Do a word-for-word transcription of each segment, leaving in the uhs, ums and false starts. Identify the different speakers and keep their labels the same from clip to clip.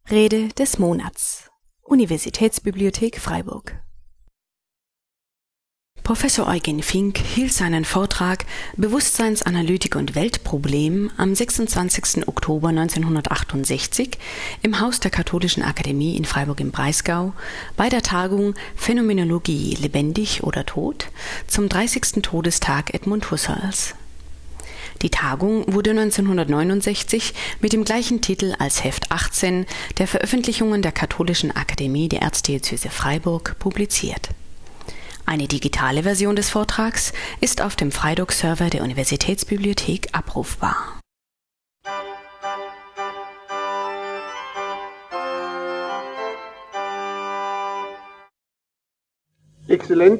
Speaker 1: Rede des Monats. Universitätsbibliothek Freiburg. Professor Eugen Fink hielt seinen Vortrag Bewusstseinsanalytik und Weltproblem am sechsundzwanzigsten Oktober neunzehnhundertachtundsechzig im Haus der Katholischen Akademie in Freiburg im Breisgau bei der Tagung Phänomenologie lebendig oder tot zum dreißigsten Todestag Edmund Husserls. Die Tagung wurde neunzehnhundertneunundsechzig mit dem gleichen Titel als Heft achtzehn der Veröffentlichungen der Katholischen Akademie der Erzdiözese Freiburg publiziert. Eine digitale Version des Vortrags ist auf dem Freidoc-Server der Universitätsbibliothek abrufbar.
Speaker 2: Exzellenz,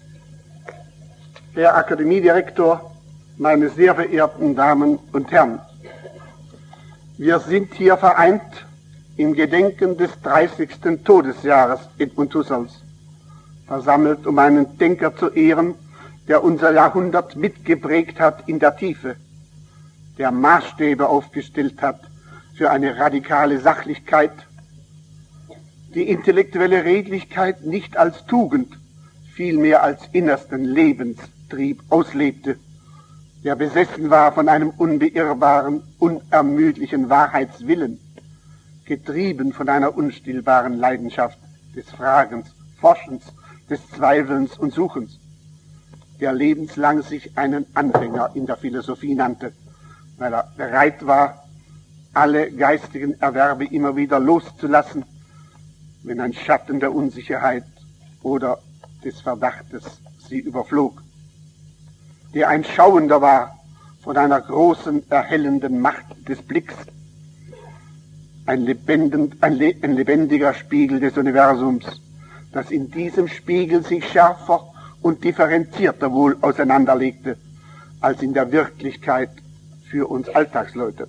Speaker 2: Herr Akademiedirektor, meine sehr verehrten Damen und Herren, wir sind hier vereint im Gedenken des dreißigsten Todesjahres Edmund Husserls, versammelt, um einen Denker zu ehren, der unser Jahrhundert mitgeprägt hat in der Tiefe, der Maßstäbe aufgestellt hat für eine radikale Sachlichkeit, die intellektuelle Redlichkeit nicht als Tugend, vielmehr als innersten Lebenstrieb auslebte, der besessen war von einem unbeirrbaren, unermüdlichen Wahrheitswillen, getrieben von einer unstillbaren Leidenschaft des Fragens, Forschens, des Zweifelns und Suchens, der lebenslang sich einen Anfänger in der Philosophie nannte, weil er bereit war, alle geistigen Erwerbe immer wieder loszulassen, wenn ein Schatten der Unsicherheit oder des Verdachtes sie überflog, der ein Schauender war von einer großen, erhellenden Macht des Blicks, ein, lebendend, ein, le ein lebendiger Spiegel des Universums, das in diesem Spiegel sich schärfer und differenzierter wohl auseinanderlegte, als in der Wirklichkeit für uns Alltagsleute.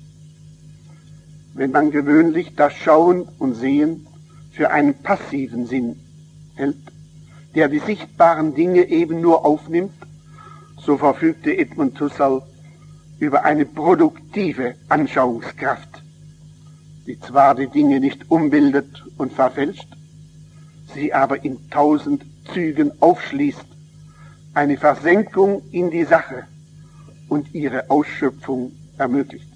Speaker 2: Wenn man gewöhnlich das Schauen und Sehen für einen passiven Sinn hält, der die sichtbaren Dinge eben nur aufnimmt, so verfügte Edmund Husserl über eine produktive Anschauungskraft, die zwar die Dinge nicht umbildet und verfälscht, sie aber in tausend Zügen aufschließt, eine Versenkung in die Sache und ihre Ausschöpfung ermöglicht.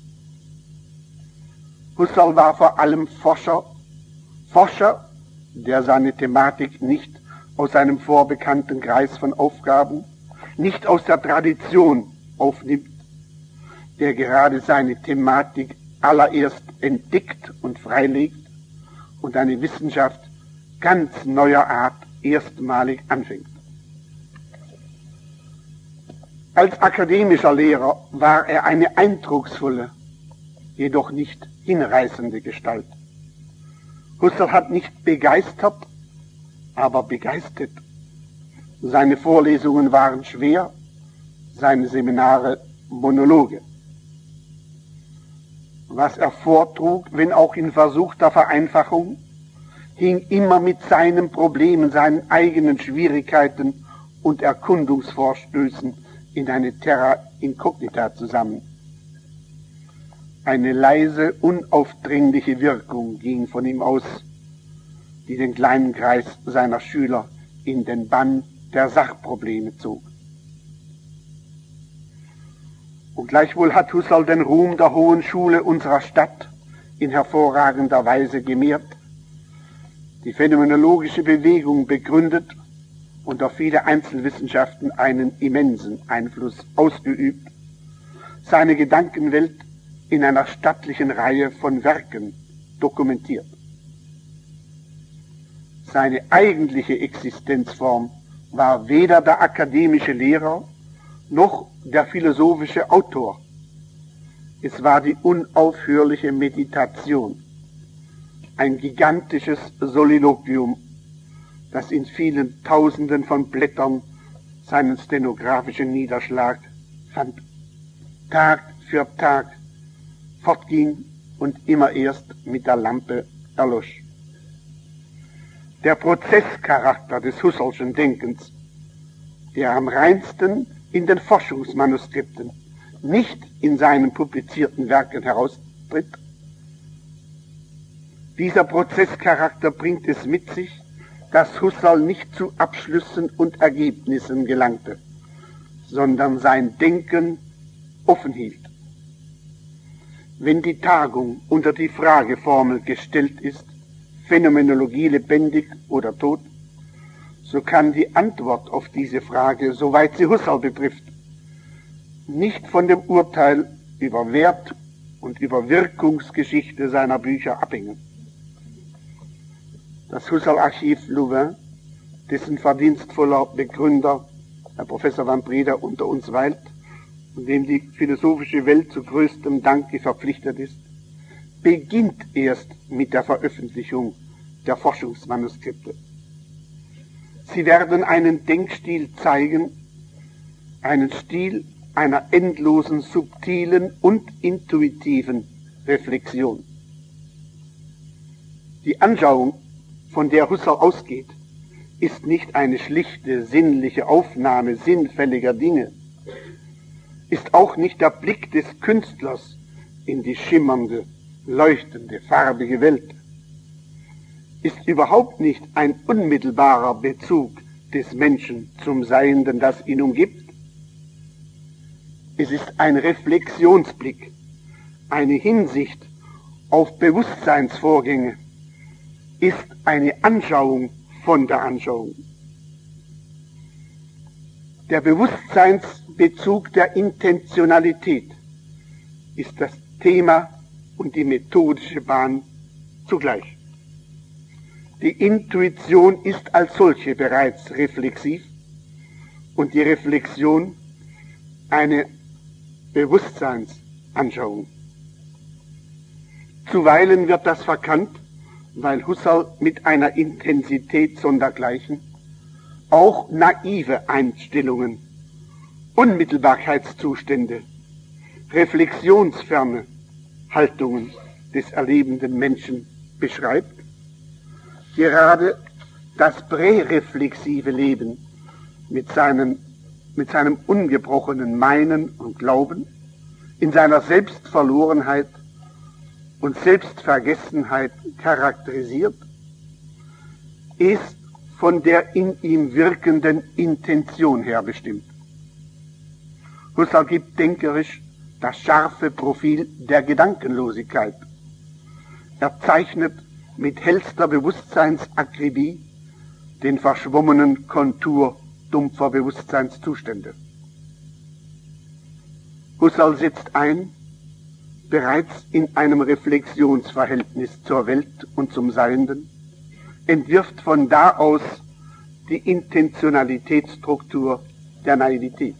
Speaker 2: Husserl war vor allem Forscher, Forscher, der seine Thematik nicht aus einem vorbekannten Kreis von Aufgaben, nicht aus der Tradition aufnimmt, der gerade seine Thematik allererst entdeckt und freilegt und eine Wissenschaft ganz neuer Art erstmalig anfängt. Als akademischer Lehrer war er eine eindrucksvolle, jedoch nicht hinreißende Gestalt. Husserl hat nicht begeistert, aber begeistert. Seine Vorlesungen waren schwer, seine Seminare Monologe. Was er vortrug, wenn auch in versuchter Vereinfachung, hing immer mit seinen Problemen, seinen eigenen Schwierigkeiten und Erkundungsvorstößen in eine Terra incognita zusammen. Eine leise, unaufdringliche Wirkung ging von ihm aus, die den kleinen Kreis seiner Schüler in den Bann der Sachprobleme zog. Und gleichwohl hat Husserl den Ruhm der Hohen Schule unserer Stadt in hervorragender Weise gemehrt, die phänomenologische Bewegung begründet und auf viele Einzelwissenschaften einen immensen Einfluss ausgeübt, seine Gedankenwelt in einer stattlichen Reihe von Werken dokumentiert. Seine eigentliche Existenzform war weder der akademische Lehrer noch der philosophische Autor. Es war die unaufhörliche Meditation, ein gigantisches Soliloquium, das in vielen Tausenden von Blättern seinen stenografischen Niederschlag fand, Tag für Tag fortging und immer erst mit der Lampe erlosch. Der Prozesscharakter des Husserlschen Denkens, der am reinsten in den Forschungsmanuskripten, nicht in seinen publizierten Werken heraustritt, Dieser Prozesscharakter bringt es mit sich, dass Husserl nicht zu Abschlüssen und Ergebnissen gelangte, sondern sein Denken offen hielt. Wenn die Tagung unter die Frageformel gestellt ist, Phänomenologie lebendig oder tot, so kann die Antwort auf diese Frage, soweit sie Husserl betrifft, nicht von dem Urteil über Wert und über Wirkungsgeschichte seiner Bücher abhängen. Das Husserl-Archiv Louvain, dessen verdienstvoller Begründer Herr Professor van Breda unter uns weilt und dem die philosophische Welt zu größtem Danke verpflichtet ist, beginnt erst mit der Veröffentlichung der Forschungsmanuskripte. Sie werden einen Denkstil zeigen, einen Stil einer endlosen, subtilen und intuitiven Reflexion. Die Anschauung, von der Husserl ausgeht, ist nicht eine schlichte, sinnliche Aufnahme sinnfälliger Dinge, ist auch nicht der Blick des Künstlers in die schimmernde, leuchtende, farbige Welt, ist überhaupt nicht ein unmittelbarer Bezug des Menschen zum Seienden, das ihn umgibt. Es ist ein Reflexionsblick, eine Hinsicht auf Bewusstseinsvorgänge, ist eine Anschauung von der Anschauung. Der Bewusstseinsbezug der Intentionalität ist das Thema und die methodische Bahn zugleich. Die Intuition ist als solche bereits reflexiv und die Reflexion eine Bewusstseinsanschauung. Zuweilen wird das verkannt, weil Husserl mit einer Intensität sondergleichen auch naive Einstellungen, Unmittelbarkeitszustände, reflexionsferne Haltungen des erlebenden Menschen beschreibt. Gerade das präreflexive Leben mit seinem, mit seinem ungebrochenen Meinen und Glauben, in seiner Selbstverlorenheit und Selbstvergessenheit charakterisiert, ist von der in ihm wirkenden Intention her bestimmt. Husserl gibt denkerisch das scharfe Profil der Gedankenlosigkeit. Er zeichnet mit hellster Bewusstseinsakribie den verschwommenen Kontur dumpfer Bewusstseinszustände. Husserl setzt ein, bereits in einem Reflexionsverhältnis zur Welt und zum Seienden, entwirft von da aus die Intentionalitätsstruktur der Naivität.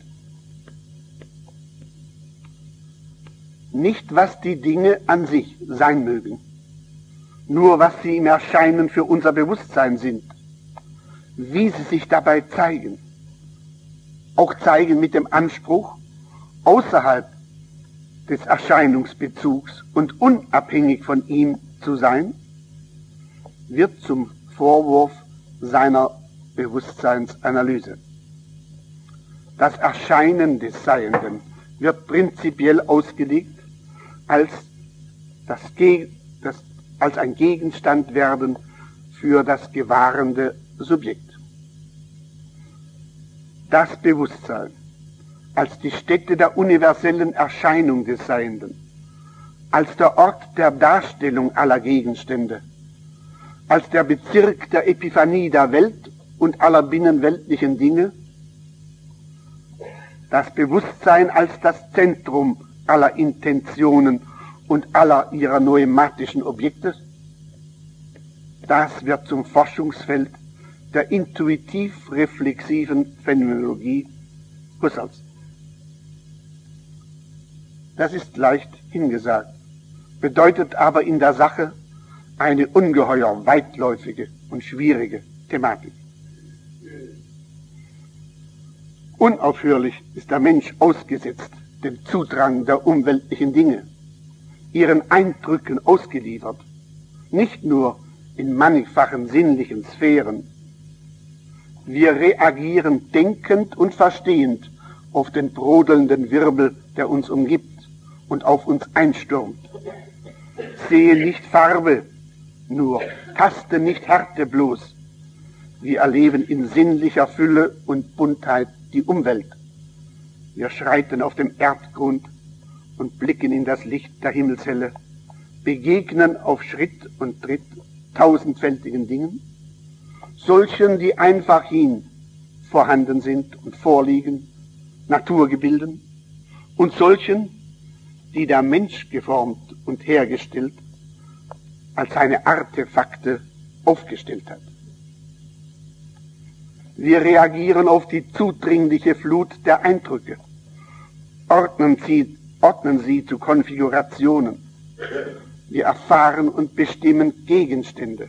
Speaker 2: Nicht, was die Dinge an sich sein mögen, nur was sie im Erscheinen für unser Bewusstsein sind, wie sie sich dabei zeigen, auch zeigen mit dem Anspruch, außerhalb des Erscheinungsbezugs und unabhängig von ihm zu sein, wird zum Vorwurf seiner Bewusstseinsanalyse. Das Erscheinen des Seienden wird prinzipiell ausgelegt als, das, das, als ein Gegenstand werden für das gewahrende Subjekt. Das Bewusstsein als die Stätte der universellen Erscheinung des Seienden, als der Ort der Darstellung aller Gegenstände, als der Bezirk der Epiphanie der Welt und aller binnenweltlichen Dinge, das Bewusstsein als das Zentrum aller Intentionen und aller ihrer neumatischen Objekte, das wird zum Forschungsfeld der intuitiv-reflexiven Phänomenologie Husserls. Das ist leicht hingesagt, bedeutet aber in der Sache eine ungeheuer weitläufige und schwierige Thematik. Unaufhörlich ist der Mensch ausgesetzt dem Zudrang der umweltlichen Dinge, ihren Eindrücken ausgeliefert, nicht nur in mannigfachen sinnlichen Sphären. Wir reagieren denkend und verstehend auf den brodelnden Wirbel, der uns umgibt und auf uns einstürmt. Sehen nicht Farbe, nur, taste nicht Härte bloß. Wir erleben in sinnlicher Fülle und Buntheit die Umwelt. Wir schreiten auf dem Erdgrund und blicken in das Licht der Himmelshelle, begegnen auf Schritt und Tritt tausendfältigen Dingen, solchen, die einfach hin vorhanden sind und vorliegen, Naturgebilden, und solchen, die der Mensch geformt und hergestellt, als seine Artefakte aufgestellt hat. Wir reagieren auf die zudringliche Flut der Eindrücke, ordnen sie, ordnen sie zu Konfigurationen. Wir erfahren und bestimmen Gegenstände,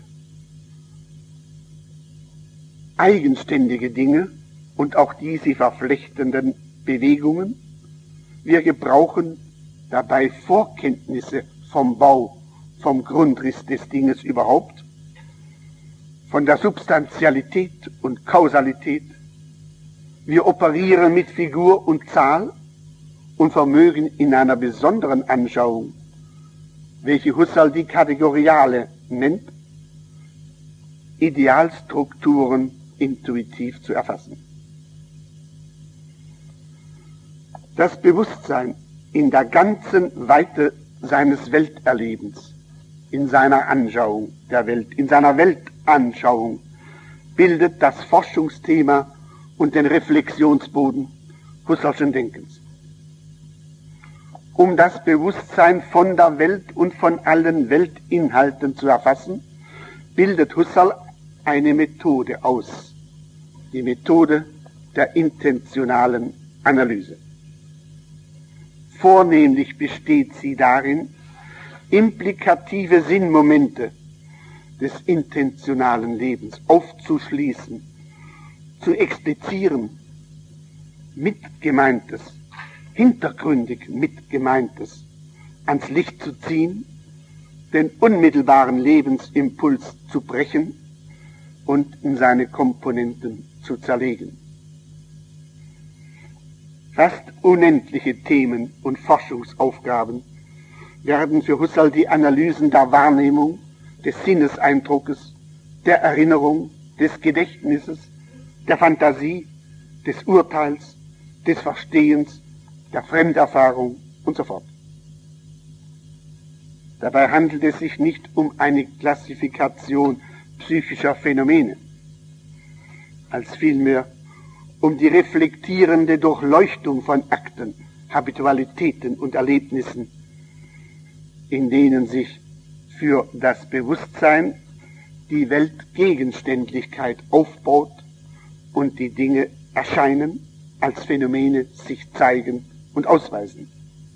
Speaker 2: eigenständige Dinge und auch die sie verflechtenden Bewegungen. Wir gebrauchen dabei Vorkenntnisse vom Bau, vom Grundriss des Dinges überhaupt, von der Substantialität und Kausalität. Wir operieren mit Figur und Zahl und vermögen in einer besonderen Anschauung, welche Husserl die kategoriale nennt, Idealstrukturen intuitiv zu erfassen. Das Bewusstsein in der ganzen Weite seines Welterlebens, in seiner Anschauung der Welt, in seiner Weltanschauung, bildet das Forschungsthema und den Reflexionsboden Husserlschen Denkens. Um das Bewusstsein von der Welt und von allen Weltinhalten zu erfassen, bildet Husserl eine Methode aus, die Methode der intentionalen Analyse. Vornehmlich besteht sie darin, implikative Sinnmomente des intentionalen Lebens aufzuschließen, zu explizieren, Mitgemeintes, hintergründig Mitgemeintes ans Licht zu ziehen, den unmittelbaren Lebensimpuls zu brechen und in seine Komponenten zu zerlegen. Fast unendliche Themen und Forschungsaufgaben werden für Husserl die Analysen der Wahrnehmung, des Sinneseindruckes, der Erinnerung, des Gedächtnisses, der Fantasie, des Urteils, des Verstehens, der Fremderfahrung und so fort. Dabei handelt es sich nicht um eine Klassifikation psychischer Phänomene, als vielmehr um die reflektierende Durchleuchtung von Akten, Habitualitäten und Erlebnissen, in denen sich für das Bewusstsein die Weltgegenständlichkeit aufbaut und die Dinge erscheinen, als Phänomene sich zeigen und ausweisen.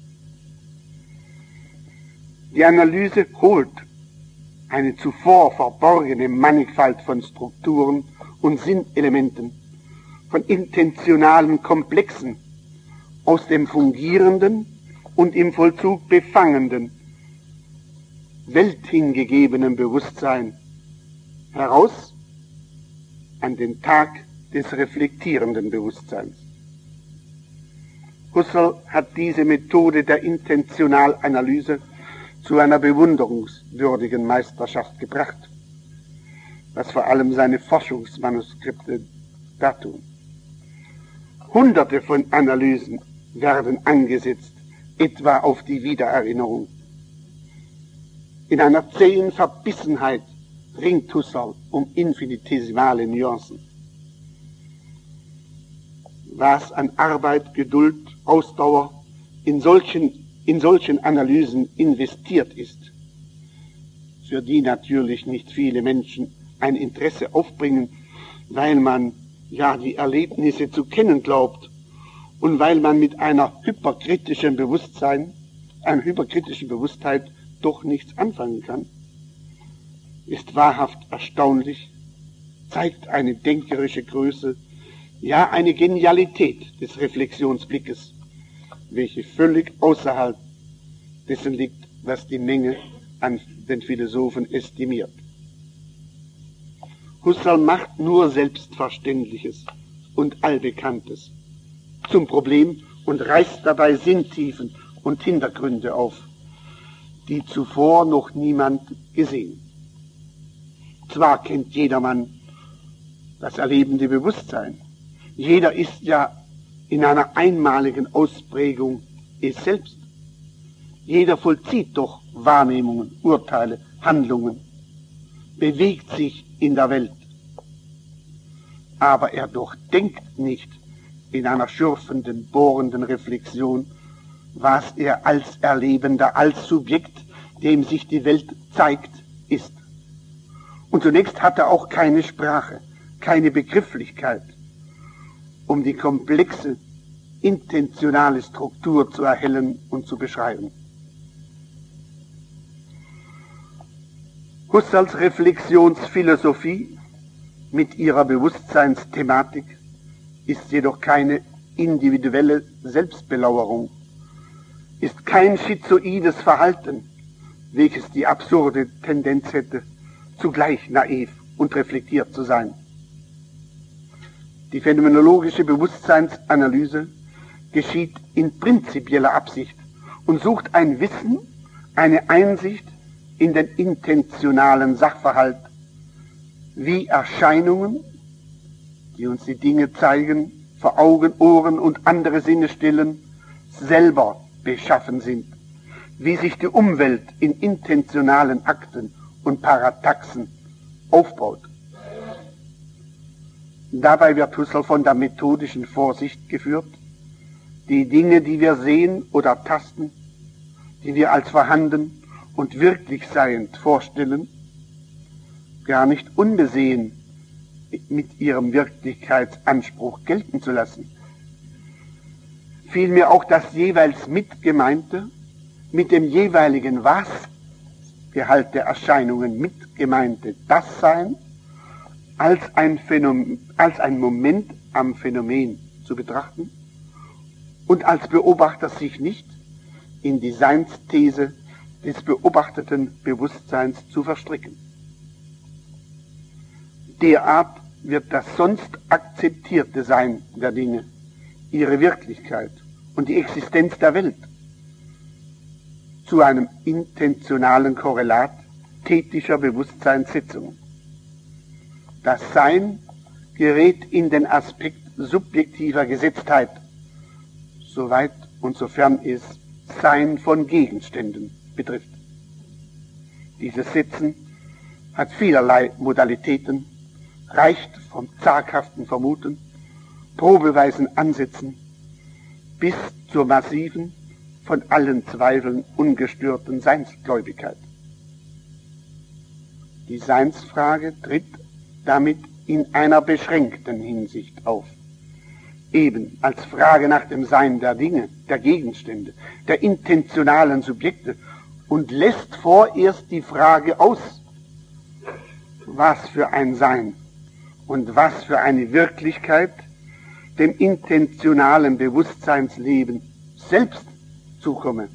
Speaker 2: Die Analyse holt eine zuvor verborgene Mannigfalt von Strukturen und Sinnelementen, von intentionalen Komplexen aus dem fungierenden und im Vollzug befangenen, welthingegebenen Bewusstsein heraus an den Tag des reflektierenden Bewusstseins. Husserl hat diese Methode der Intentionalanalyse zu einer bewunderungswürdigen Meisterschaft gebracht, was vor allem seine Forschungsmanuskripte dartun. Hunderte von Analysen werden angesetzt, etwa auf die Wiedererinnerung. In einer zähen Verbissenheit ringt Husserl um infinitesimale Nuancen. Was an Arbeit, Geduld, Ausdauer in solchen, in solchen Analysen investiert ist, für die natürlich nicht viele Menschen ein Interesse aufbringen, weil man ja die Erlebnisse zu kennen glaubt und weil man mit einer hyperkritischen Bewusstsein, einer hyperkritischen Bewusstheit doch nichts anfangen kann, ist wahrhaft erstaunlich, zeigt eine denkerische Größe, ja eine Genialität des Reflexionsblickes, welche völlig außerhalb dessen liegt, was die Menge an den Philosophen estimiert. Husserl macht nur Selbstverständliches und Allbekanntes zum Problem und reißt dabei Sinntiefen und Hintergründe auf, die zuvor noch niemand gesehen. Zwar kennt jedermann das erlebende Bewusstsein. Jeder ist ja in einer einmaligen Ausprägung es selbst. Jeder vollzieht doch Wahrnehmungen, Urteile, Handlungen, bewegt sich in der Welt. Aber er durchdenkt nicht in einer schürfenden, bohrenden Reflexion, was er als Erlebender, als Subjekt, dem sich die Welt zeigt, ist. Und zunächst hat er auch keine Sprache, keine Begrifflichkeit, um die komplexe, intentionale Struktur zu erhellen und zu beschreiben. Husserls Reflexionsphilosophie mit ihrer Bewusstseinsthematik ist jedoch keine individuelle Selbstbelauerung, ist kein schizoides Verhalten, welches die absurde Tendenz hätte, zugleich naiv und reflektiert zu sein. Die phänomenologische Bewusstseinsanalyse geschieht in prinzipieller Absicht und sucht ein Wissen, eine Einsicht in den intentionalen Sachverhalt, wie Erscheinungen, die uns die Dinge zeigen, vor Augen, Ohren und andere Sinne stillen, selber beschaffen sind, wie sich die Umwelt in intentionalen Akten und Parataxen aufbaut. Dabei wird Husserl von der methodischen Vorsicht geführt, die Dinge, die wir sehen oder tasten, die wir als vorhanden und wirklich seiend vorstellen, gar nicht unbesehen mit ihrem Wirklichkeitsanspruch gelten zu lassen. Vielmehr auch das jeweils Mitgemeinte mit dem jeweiligen Was-Gehalt der Erscheinungen mitgemeinte Dassein als ein Phänomen, als ein Moment am Phänomen zu betrachten und als Beobachter sich nicht in die Seinsthese des beobachteten Bewusstseins zu verstricken. Derart wird das sonst akzeptierte Sein der Dinge, ihre Wirklichkeit und die Existenz der Welt zu einem intentionalen Korrelat tätischer Bewusstseinssitzungen. Das Sein gerät in den Aspekt subjektiver Gesetztheit, soweit und sofern es Sein von Gegenständen betrifft. Dieses Sitzen hat vielerlei Modalitäten, reicht vom zaghaften Vermuten, probeweisen Ansätzen bis zur massiven, von allen Zweifeln ungestörten Seinsgläubigkeit. Die Seinsfrage tritt damit in einer beschränkten Hinsicht auf, eben als Frage nach dem Sein der Dinge, der Gegenstände, der intentionalen Subjekte und lässt vorerst die Frage aus, was für ein Sein und was für eine Wirklichkeit dem intentionalen Bewusstseinsleben selbst zukomme.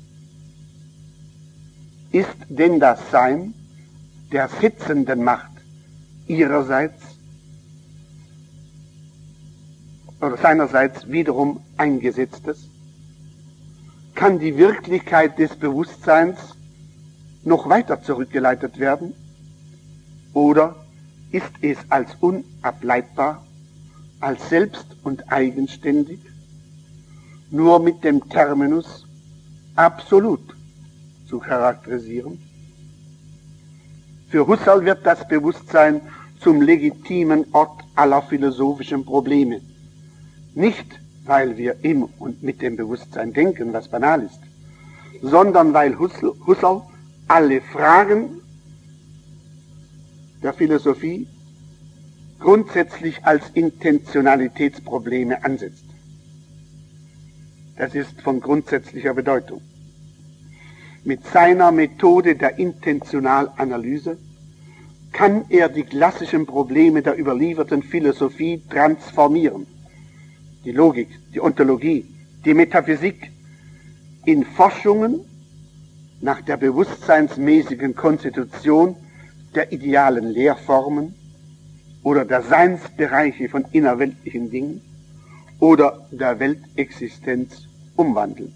Speaker 2: Ist denn das Sein der sitzenden Macht ihrerseits oder seinerseits wiederum eingesetztes? Kann die Wirklichkeit des Bewusstseins noch weiter zurückgeleitet werden? Oder ist es als unableitbar, als selbst und eigenständig, nur mit dem Terminus absolut zu charakterisieren? Für Husserl wird das Bewusstsein zum legitimen Ort aller philosophischen Probleme. Nicht, weil wir im und mit dem Bewusstsein denken, was banal ist, sondern weil Husserl alle Fragen der Philosophie grundsätzlich als Intentionalitätsprobleme ansetzt. Das ist von grundsätzlicher Bedeutung. Mit seiner Methode der Intentionalanalyse kann er die klassischen Probleme der überlieferten Philosophie transformieren. Die Logik, die Ontologie, die Metaphysik in Forschungen nach der bewusstseinsmäßigen Konstitution der idealen Lehrformen oder der Seinsbereiche von innerweltlichen Dingen oder der Weltexistenz umwandeln.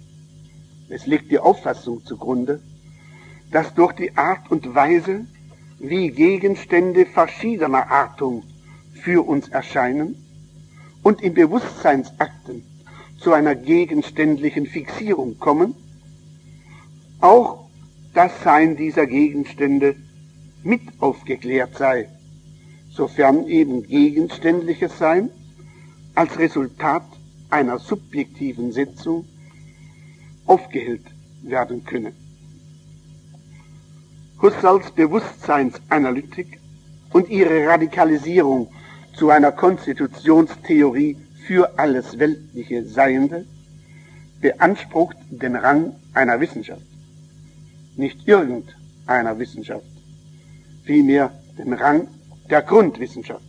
Speaker 2: Es liegt die Auffassung zugrunde, dass durch die Art und Weise, wie Gegenstände verschiedener Artung für uns erscheinen und in Bewusstseinsakten zu einer gegenständlichen Fixierung kommen, auch das Sein dieser Gegenstände mit aufgeklärt sei, sofern eben gegenständliches Sein als Resultat einer subjektiven Setzung aufgehellt werden könne. Husserls Bewusstseinsanalytik und ihre Radikalisierung zu einer Konstitutionstheorie für alles weltliche Seiende beansprucht den Rang einer Wissenschaft, nicht irgendeiner Wissenschaft, vielmehr den Rang der Grundwissenschaft.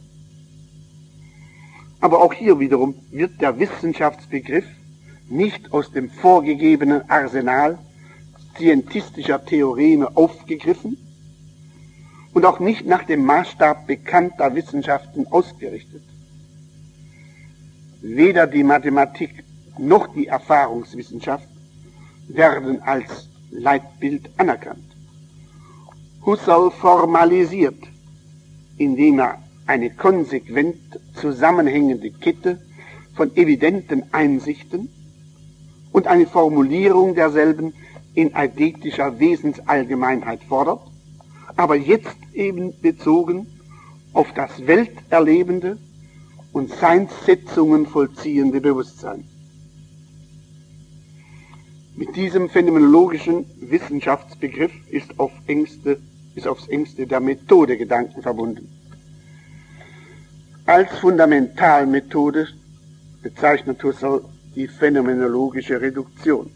Speaker 2: Aber auch hier wiederum wird der Wissenschaftsbegriff nicht aus dem vorgegebenen Arsenal scientistischer Theoreme aufgegriffen und auch nicht nach dem Maßstab bekannter Wissenschaften ausgerichtet. Weder die Mathematik noch die Erfahrungswissenschaft werden als Leitbild anerkannt. Husserl formalisiert, indem er eine konsequent zusammenhängende Kette von evidenten Einsichten und eine Formulierung derselben in eidetischer Wesensallgemeinheit fordert, aber jetzt eben bezogen auf das welterlebende und Seinssetzungen vollziehende Bewusstsein. Mit diesem phänomenologischen Wissenschaftsbegriff ist, auf engste, ist aufs engste der Methodegedanken verbunden. Als Fundamentalmethode bezeichnet Husserl die phänomenologische Reduktion.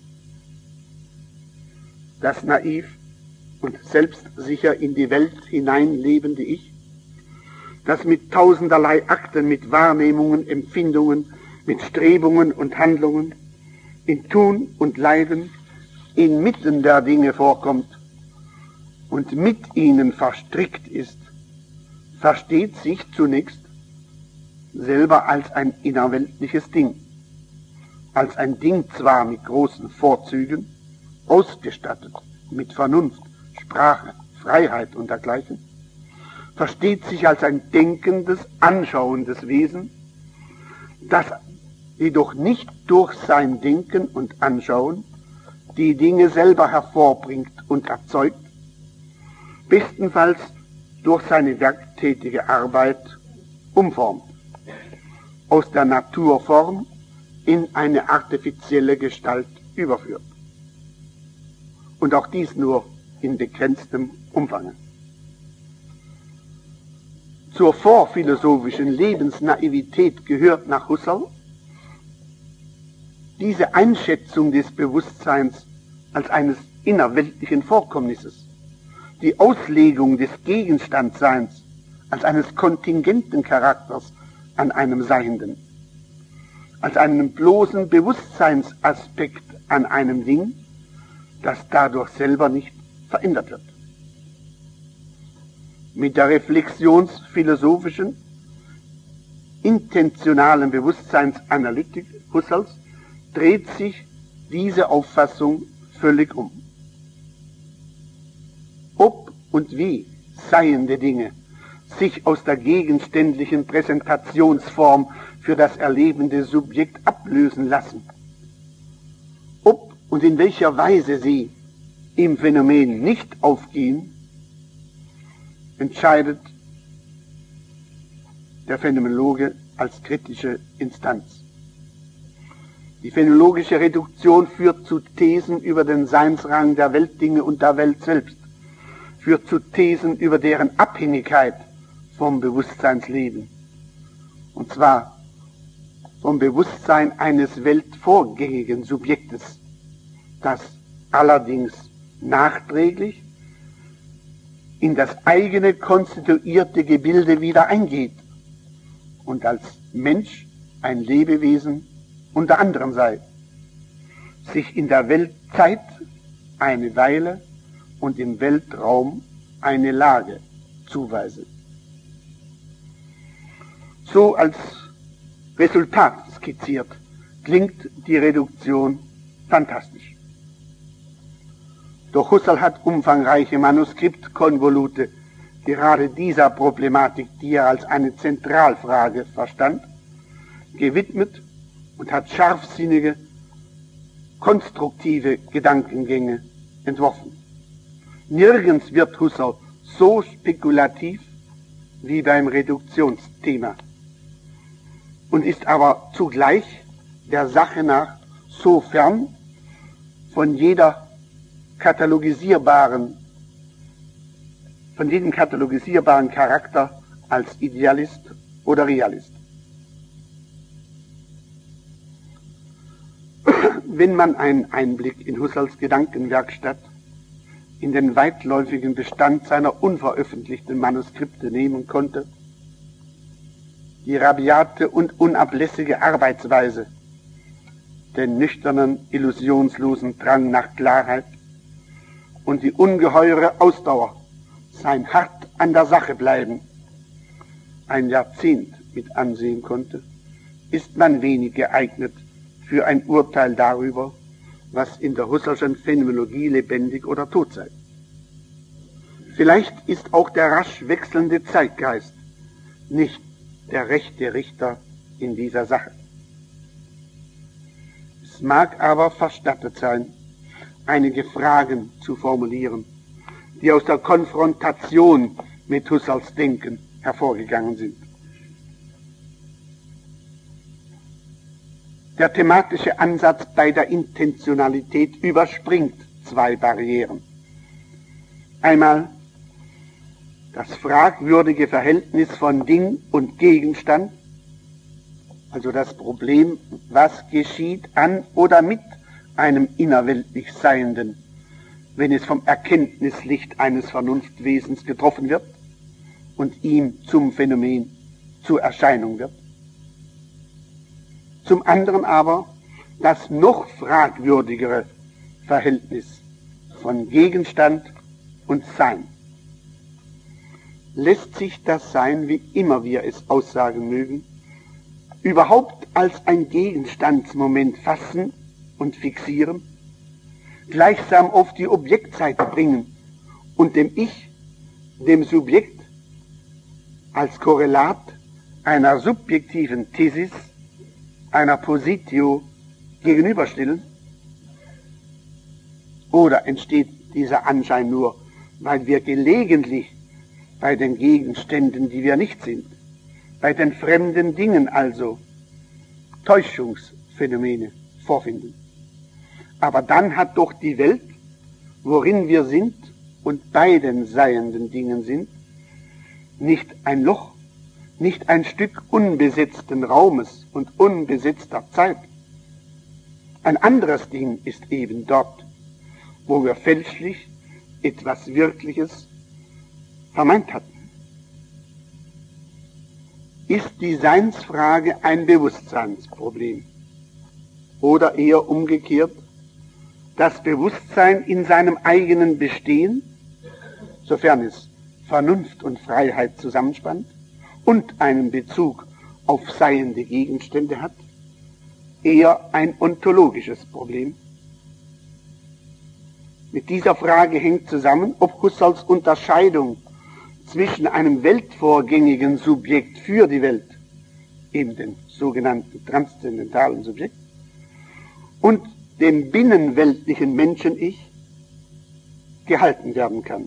Speaker 2: Das naiv und selbstsicher in die Welt hineinlebende Ich, das mit tausenderlei Akten, mit Wahrnehmungen, Empfindungen, mit Strebungen und Handlungen, in Tun und Leiden, inmitten der Dinge vorkommt und mit ihnen verstrickt ist, versteht sich zunächst selber als ein innerweltliches Ding, als ein Ding zwar mit großen Vorzügen, ausgestattet mit Vernunft, Sprache, Freiheit und dergleichen, versteht sich als ein denkendes, anschauendes Wesen, das jedoch nicht durch sein Denken und Anschauen die Dinge selber hervorbringt und erzeugt, bestenfalls durch seine werktätige Arbeit umformt, aus der Naturform in eine artifizielle Gestalt überführt. Und auch dies nur in begrenztem Umfang. Zur vorphilosophischen Lebensnaivität gehört nach Husserl diese Einschätzung des Bewusstseins als eines innerweltlichen Vorkommnisses, die Auslegung des Gegenstandseins als eines kontingenten Charakters an einem Seienden, als einen bloßen Bewusstseinsaspekt an einem Ding, das dadurch selber nicht verändert wird. Mit der reflexionsphilosophischen, intentionalen Bewusstseinsanalytik Husserls dreht sich diese Auffassung völlig um. Ob und wie seiende Dinge sich aus der gegenständlichen Präsentationsform für das erlebende Subjekt ablösen lassen, ob und in welcher Weise sie im Phänomen nicht aufgehen, entscheidet der Phänomenologe als kritische Instanz. Die phänomenologische Reduktion führt zu Thesen über den Seinsrang der Weltdinge und der Welt selbst, führt zu Thesen über deren Abhängigkeit vom Bewusstseinsleben, und zwar vom Bewusstsein eines weltvorgängigen Subjektes, das allerdings nachträglich in das eigene konstituierte Gebilde wieder eingeht und als Mensch ein Lebewesen unter anderem sei, sich in der Weltzeit eine Weile und im Weltraum eine Lage zuweise. So als Resultat skizziert klingt die Reduktion fantastisch. Doch Husserl hat umfangreiche Manuskriptkonvolute gerade dieser Problematik, die er als eine Zentralfrage verstand, gewidmet und hat scharfsinnige, konstruktive Gedankengänge entworfen. Nirgends wird Husserl so spekulativ wie beim Reduktionsthema und ist aber zugleich der Sache nach so fern von jeder katalogisierbaren, von jedem katalogisierbaren Charakter als Idealist oder Realist. Wenn man einen Einblick in Husserls Gedankenwerkstatt, in den weitläufigen Bestand seiner unveröffentlichten Manuskripte nehmen konnte, die rabiate und unablässige Arbeitsweise, den nüchternen, illusionslosen Drang nach Klarheit und die ungeheure Ausdauer, sein hart an der Sache bleiben, ein Jahrzehnt mit ansehen konnte, ist man wenig geeignet für ein Urteil darüber, was in der Husserlschen Phänomenologie lebendig oder tot sei. Vielleicht ist auch der rasch wechselnde Zeitgeist nicht der rechte Richter in dieser Sache. Es mag aber verstattet sein, einige Fragen zu formulieren, die aus der Konfrontation mit Husserls Denken hervorgegangen sind. Der thematische Ansatz bei der Intentionalität überspringt zwei Barrieren. Einmal das fragwürdige Verhältnis von Ding und Gegenstand, also das Problem, was geschieht an oder mit einem innerweltlich Seienden, wenn es vom Erkenntnislicht eines Vernunftwesens getroffen wird und ihm zum Phänomen, zur Erscheinung wird. Zum anderen aber das noch fragwürdigere Verhältnis von Gegenstand und Sein. Lässt sich das Sein, wie immer wir es aussagen mögen, überhaupt als ein Gegenstandsmoment fassen und fixieren, gleichsam auf die Objektseite bringen und dem Ich, dem Subjekt, als Korrelat einer subjektiven Thesis, einer Positio gegenüberstellen? Oder entsteht dieser Anschein nur, weil wir gelegentlich bei den Gegenständen, die wir nicht sind, bei den fremden Dingen also Täuschungsphänomene vorfinden? Aber dann hat doch die Welt, worin wir sind und bei den seienden Dingen sind, nicht ein Loch, nicht ein Stück unbesetzten Raumes und unbesetzter Zeit. Ein anderes Ding ist eben dort, wo wir fälschlich etwas Wirkliches vermeint hatten. Ist die Seinsfrage ein Bewusstseinsproblem oder eher umgekehrt das Bewusstsein in seinem eigenen Bestehen, sofern es Vernunft und Freiheit zusammenspannt und einen Bezug auf seiende Gegenstände hat, eher ein ontologisches Problem? Mit dieser Frage hängt zusammen, ob Husserls Unterscheidung zwischen einem weltvorgängigen Subjekt für die Welt, eben dem sogenannten transzendentalen Subjekt, und dem binnenweltlichen Menschen-Ich gehalten werden kann.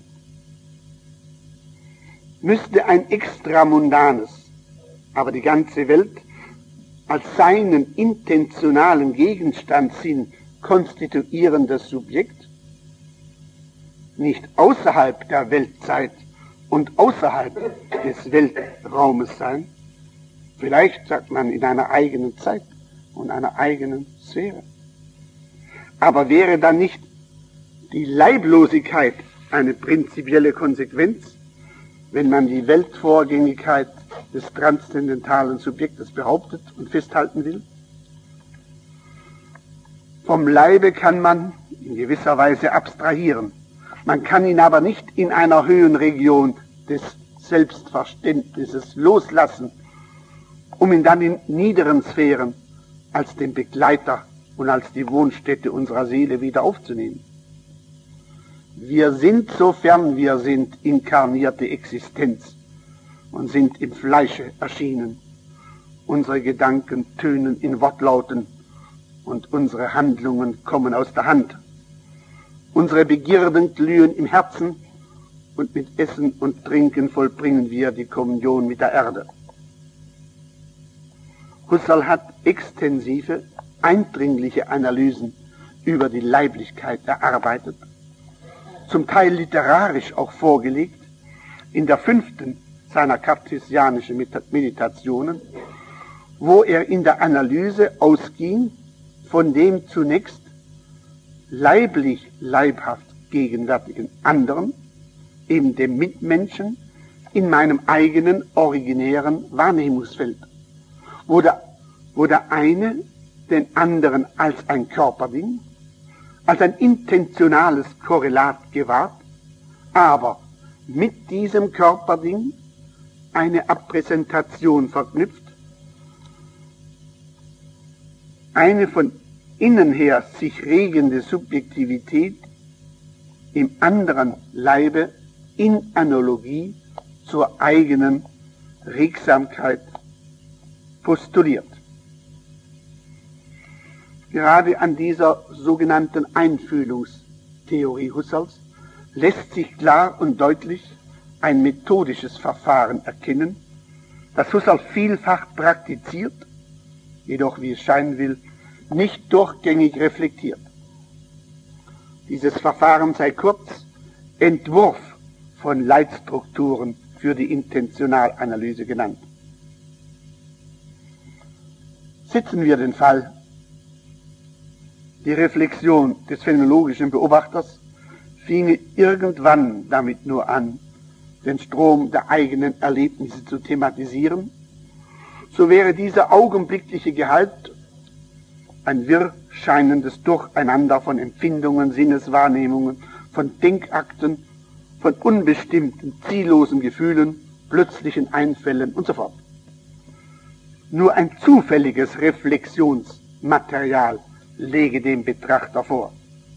Speaker 2: Müsste ein extramundanes, aber die ganze Welt als seinen intentionalen Gegenstandssinn konstituierendes Subjekt nicht außerhalb der Weltzeit und außerhalb des Weltraumes sein? Vielleicht sagt man in einer eigenen Zeit und einer eigenen Sphäre. Aber wäre dann nicht die Leiblosigkeit eine prinzipielle Konsequenz, wenn man die Weltvorgängigkeit des transzendentalen Subjektes behauptet und festhalten will? Vom Leibe kann man in gewisser Weise abstrahieren. Man kann ihn aber nicht in einer Höhenregion des Selbstverständnisses loslassen, um ihn dann in niederen Sphären als den Begleiter und als die Wohnstätte unserer Seele wieder aufzunehmen. Wir sind, sofern wir sind, inkarnierte Existenz und sind im Fleische erschienen. Unsere Gedanken tönen in Wortlauten und unsere Handlungen kommen aus der Hand. Unsere Begierden glühen im Herzen und mit Essen und Trinken vollbringen wir die Kommunion mit der Erde. Husserl hat extensive, eindringliche Analysen über die Leiblichkeit erarbeitet, zum Teil literarisch auch vorgelegt, in der fünften seiner kartesianischen Meditationen, wo er in der Analyse ausging von dem zunächst leiblich, leibhaft gegenwärtigen anderen, eben dem Mitmenschen, in meinem eigenen originären Wahrnehmungsfeld, wo der, wo der eine den anderen als ein Körperding, als ein intentionales Korrelat gewahrt, aber mit diesem Körperding eine Abpräsentation verknüpft, eine von innen her sich regende Subjektivität im anderen Leibe in Analogie zur eigenen Regsamkeit postuliert. Gerade an dieser sogenannten Einfühlungstheorie Husserls lässt sich klar und deutlich ein methodisches Verfahren erkennen, das Husserl vielfach praktiziert, jedoch, wie es scheinen will, nicht durchgängig reflektiert. Dieses Verfahren sei kurz Entwurf von Leitstrukturen für die Intentionalanalyse genannt. Sitzen wir den Fall, die Reflexion des phänomenologischen Beobachters finge irgendwann damit nur an, den Strom der eigenen Erlebnisse zu thematisieren, so wäre dieser augenblickliche Gehalt ein wirr scheinendes Durcheinander von Empfindungen, Sinneswahrnehmungen, von Denkakten, von unbestimmten, ziellosen Gefühlen, plötzlichen Einfällen und so fort. Nur ein zufälliges Reflexionsmaterial lege dem Betrachter vor.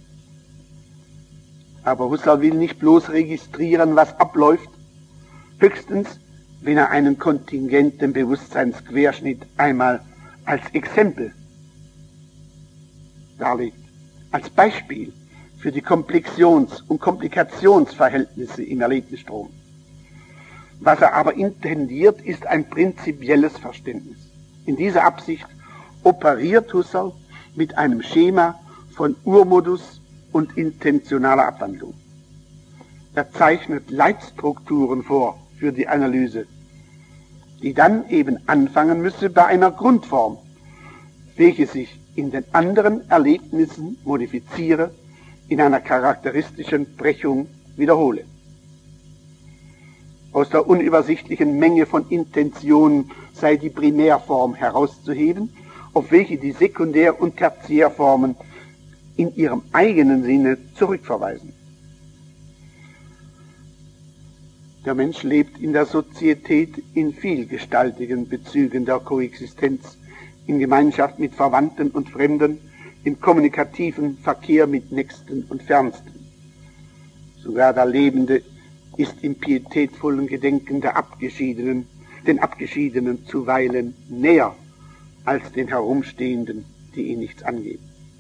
Speaker 2: Aber Husserl will nicht bloß registrieren, was abläuft, höchstens, wenn er einen kontingenten Bewusstseinsquerschnitt einmal als Exempel darlegt, als Beispiel für die Komplexions- und Komplikationsverhältnisse im Erlebnisstrom. Was er aber intendiert, ist ein prinzipielles Verständnis. In dieser Absicht operiert Husserl mit einem Schema von Urmodus und intentionaler Abwandlung. Er zeichnet Leitstrukturen vor für die Analyse, die dann eben anfangen müsse bei einer Grundform, welche sich in den anderen Erlebnissen modifiziere, in einer charakteristischen Brechung wiederhole. Aus der unübersichtlichen Menge von Intentionen sei die Primärform herauszuheben, auf welche die Sekundär- und Tertiärformen in ihrem eigenen Sinne zurückverweisen. Der Mensch lebt in der Sozietät in vielgestaltigen Bezügen der Koexistenz, in Gemeinschaft mit Verwandten und Fremden, im kommunikativen Verkehr mit Nächsten und Fernsten. Sogar der Lebende ist im pietätvollen Gedenken der Abgeschiedenen, den Abgeschiedenen zuweilen näher als den Herumstehenden, die ihn nichts angehen.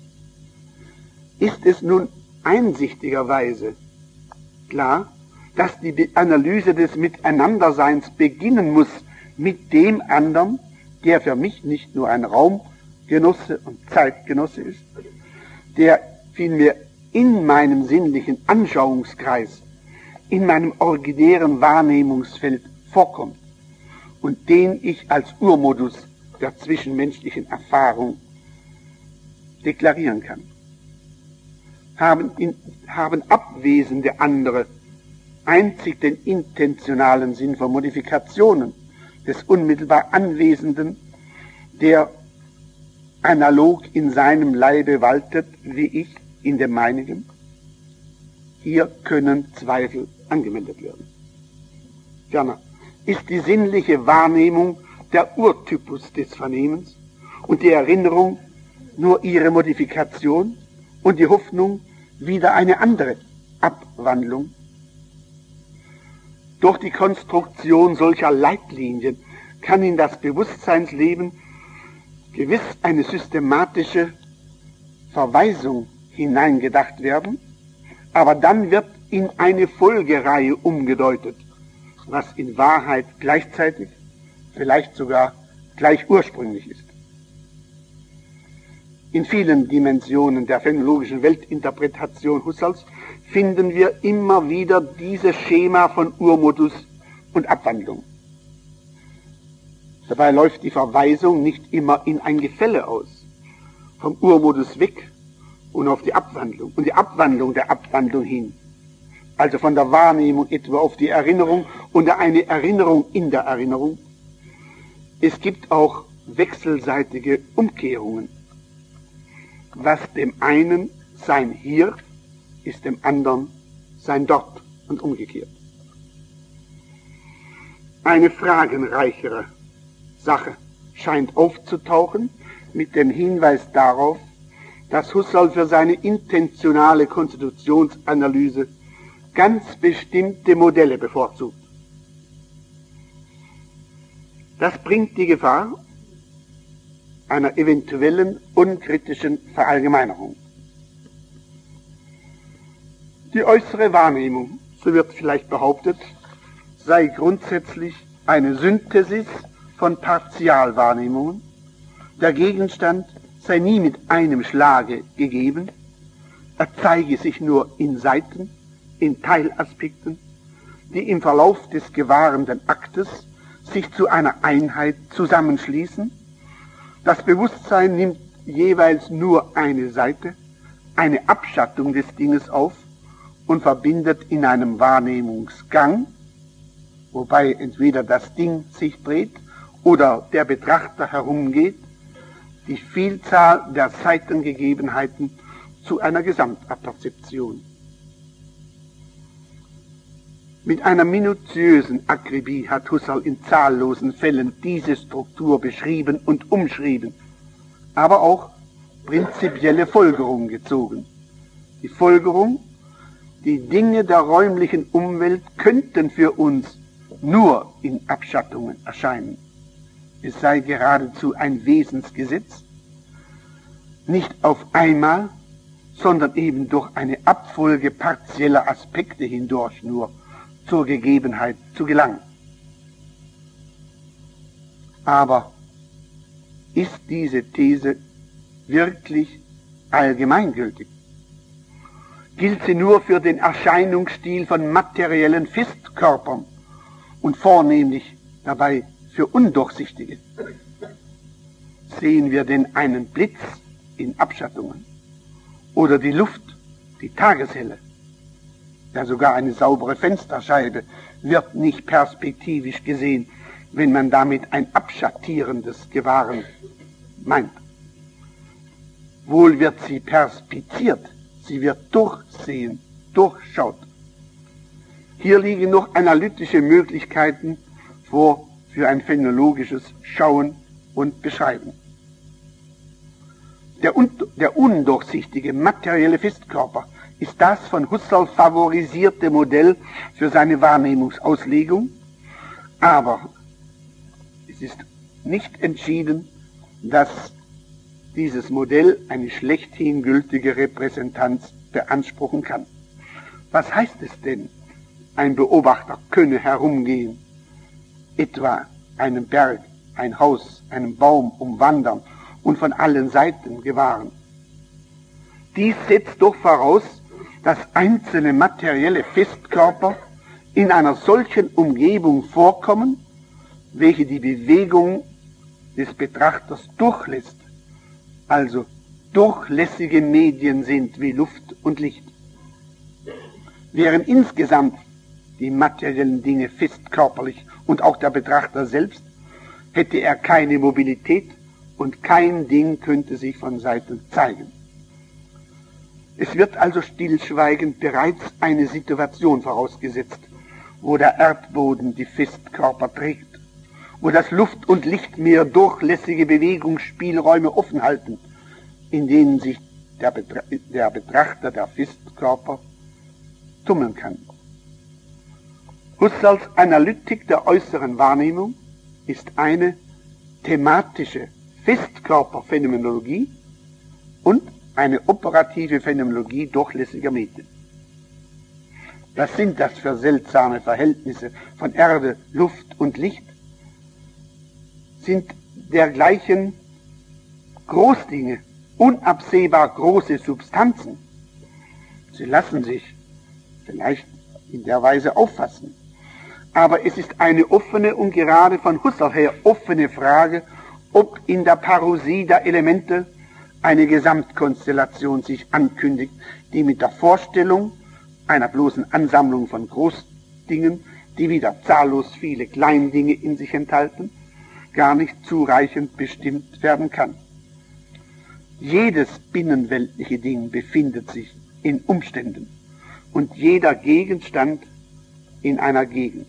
Speaker 2: Ist es nun einsichtigerweise klar, dass die Analyse des Miteinanderseins beginnen muss mit dem anderen, der für mich nicht nur ein Raumgenosse und Zeitgenosse ist, der vielmehr in meinem sinnlichen Anschauungskreis, in meinem originären Wahrnehmungsfeld vorkommt und den ich als Urmodus der zwischenmenschlichen Erfahrung deklarieren kann. Haben, in, haben abwesende andere einzig den intentionalen Sinn von Modifikationen des unmittelbar Anwesenden, der analog in seinem Leibe waltet, wie ich in dem meinigen? Hier können Zweifel angemeldet werden. Ferner ist die sinnliche Wahrnehmung der Urtypus des Vernehmens und die Erinnerung nur ihre Modifikation und die Hoffnung wieder eine andere, Abwandlung. Durch die Konstruktion solcher Leitlinien kann in das Bewusstseinsleben gewiss eine systematische Verweisung hineingedacht werden, aber dann wird in eine Folgereihe umgedeutet, was in Wahrheit gleichzeitig, vielleicht sogar gleich ursprünglich ist. In vielen Dimensionen der phänomenologischen Weltinterpretation Husserls finden wir immer wieder dieses Schema von Urmodus und Abwandlung. Dabei läuft die Verweisung nicht immer in ein Gefälle aus, vom Urmodus weg und auf die Abwandlung und die Abwandlung der Abwandlung hin, also von der Wahrnehmung etwa auf die Erinnerung und eine Erinnerung in der Erinnerung. Es gibt auch wechselseitige Umkehrungen. Was dem einen sein Hier, ist dem anderen sein Dort und umgekehrt. Eine fragenreichere Sache scheint aufzutauchen mit dem Hinweis darauf, dass Husserl für seine intentionale Konstitutionsanalyse ganz bestimmte Modelle bevorzugt. Das bringt die Gefahr einer eventuellen unkritischen Verallgemeinerung. Die äußere Wahrnehmung, so wird vielleicht behauptet, sei grundsätzlich eine Synthesis von Partialwahrnehmungen. Der Gegenstand sei nie mit einem Schlage gegeben, er zeige sich nur in Seiten, in Teilaspekten, die im Verlauf des gewahrenden Aktes sich zu einer Einheit zusammenschließen. Das Bewusstsein nimmt jeweils nur eine Seite, eine Abschattung des Dinges auf und verbindet in einem Wahrnehmungsgang, wobei entweder das Ding sich dreht oder der Betrachter herumgeht, die Vielzahl der Seitengegebenheiten zu einer Gesamtperzeption. Mit einer minutiösen Akribie hat Husserl in zahllosen Fällen diese Struktur beschrieben und umschrieben, aber auch prinzipielle Folgerungen gezogen. Die Folgerung, die Dinge der räumlichen Umwelt könnten für uns nur in Abschattungen erscheinen. Es sei geradezu ein Wesensgesetz, nicht auf einmal, sondern eben durch eine Abfolge partieller Aspekte hindurch nur zur Gegebenheit zu gelangen. Aber ist diese These wirklich allgemeingültig? Gilt sie nur für den Erscheinungsstil von materiellen Festkörpern und vornehmlich dabei für Undurchsichtige? Sehen wir denn einen Blitz in Abschattungen oder die Luft, die Tageshelle? Ja, sogar eine saubere Fensterscheibe wird nicht perspektivisch gesehen, wenn man damit ein abschattierendes Gewahren meint. Wohl wird sie perspiziert, sie wird durchsehen, durchschaut. Hier liegen noch analytische Möglichkeiten vor für ein phänomenologisches Schauen und Beschreiben. Der, un der undurchsichtige materielle Festkörper ist das von Husserl favorisierte Modell für seine Wahrnehmungsauslegung, aber es ist nicht entschieden, dass dieses Modell eine schlechthin gültige Repräsentanz beanspruchen kann. Was heißt es denn, ein Beobachter könne herumgehen, etwa einen Berg, ein Haus, einen Baum umwandern und von allen Seiten gewahren? Dies setzt doch voraus, dass einzelne materielle Festkörper in einer solchen Umgebung vorkommen, welche die Bewegung des Betrachters durchlässt, also durchlässige Medien sind wie Luft und Licht. Wären insgesamt die materiellen Dinge festkörperlich und auch der Betrachter selbst, hätte er keine Mobilität und kein Ding könnte sich von Seiten zeigen. Es wird also stillschweigend bereits eine Situation vorausgesetzt, wo der Erdboden die Festkörper trägt, wo das Luft- und Lichtmeer durchlässige Bewegungsspielräume offen halten, in denen sich der, Betra- der Betrachter der Festkörper tummeln kann. Husserls Analytik der äußeren Wahrnehmung ist eine thematische Festkörperphänomenologie und eine operative Phänomenologie durchlässiger Medien. Was sind das für seltsame Verhältnisse von Erde, Luft und Licht? Sind dergleichen Großdinge, unabsehbar große Substanzen? Sie lassen sich vielleicht in der Weise auffassen. Aber es ist eine offene und gerade von Husserl her offene Frage, ob in der Parousie der Elemente eine Gesamtkonstellation sich ankündigt, die mit der Vorstellung einer bloßen Ansammlung von Großdingen, die wieder zahllos viele Kleindinge in sich enthalten, gar nicht zureichend bestimmt werden kann. Jedes binnenweltliche Ding befindet sich in Umständen und jeder Gegenstand in einer Gegend.